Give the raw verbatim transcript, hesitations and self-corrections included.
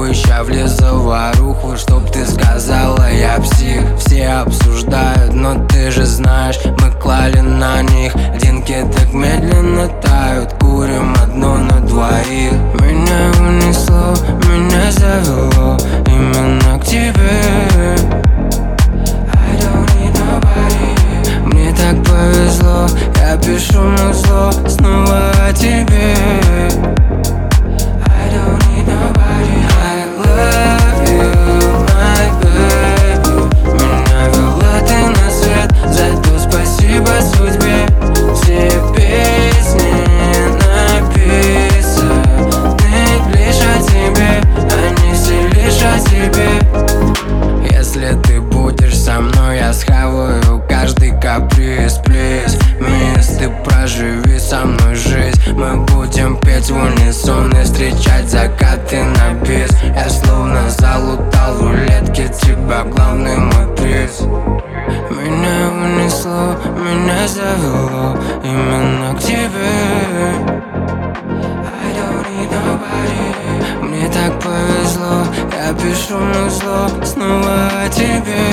бы ща влез в заваруху, чтоб ты сказала, я псих. Все обсуждают, но ты же знаешь, мы клали на них. Деньги так медленно тают, курим одно на двоих. Меня унесло, меня завело именно к тебе. I don't need nobody. Мне так повезло, я пишу музло снова о тебе. I don't need nobody. I love you, my baby. Меня вела ты на свет, за то спасибо судьбе. Все песни написаны лишь о тебе, они все лишь о тебе. Если ты будешь со мной, я схаваю каждый каприз, плиз. Мисс, ты проживи со мной жизнь. Мы будем петь в унисон и встречать закаты на бис. Я словно залутал в рулетке, тебя главный мой приз. Меня унесло, меня завело именно к тебе. I don't need nobody. Мне так повезло, я пишу музло снова о тебе.